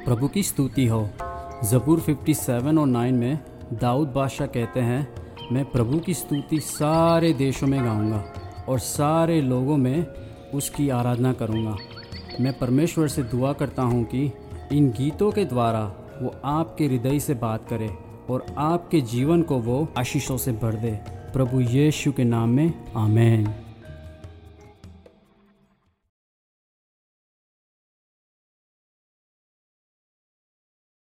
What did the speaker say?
प्रभु की स्तुति हो। ज़बूर 57 और 9 में दाऊद बादशाह कहते हैं, मैं प्रभु की स्तुति सारे देशों में गाऊंगा और सारे लोगों में उसकी आराधना करूंगा। मैं परमेश्वर से दुआ करता हूं कि इन गीतों के द्वारा वो आपके हृदय से बात करे और आपके जीवन को वो आशीषों से भर दे। प्रभु यीशु के नाम में आमीन।